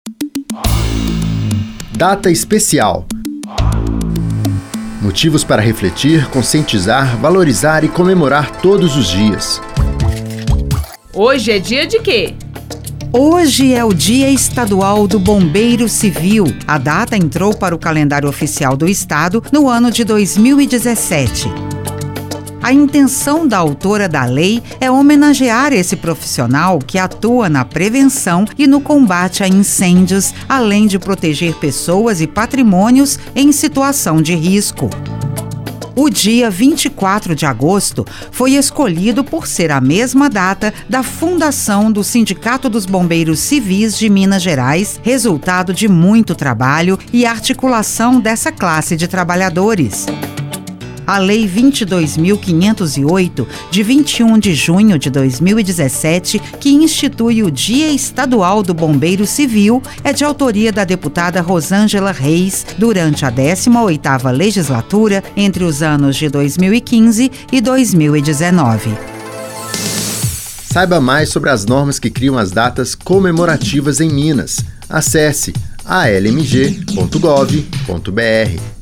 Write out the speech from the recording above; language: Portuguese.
Data especial. Motivos para refletir, conscientizar, valorizar e comemorar todos os dias. Hoje é dia de quê? Hoje é o Dia Estadual do Bombeiro Civil. A data entrou para o calendário oficial do Estado no ano de 2017. A intenção da autora da lei é homenagear esse profissional que atua na prevenção e no combate a incêndios, além de proteger pessoas e patrimônios em situação de risco. O dia 24 de agosto foi escolhido por ser a mesma data da fundação do Sindicato dos Bombeiros Civis de Minas Gerais, resultado de muito trabalho e articulação dessa classe de trabalhadores. A Lei 22.508, de 21 de junho de 2017, que institui o Dia Estadual do Bombeiro Civil, é de autoria da deputada Rosângela Reis, durante a 18ª legislatura, entre os anos de 2015 e 2019. Saiba mais sobre as normas que criam as datas comemorativas em Minas. Acesse almg.gov.br.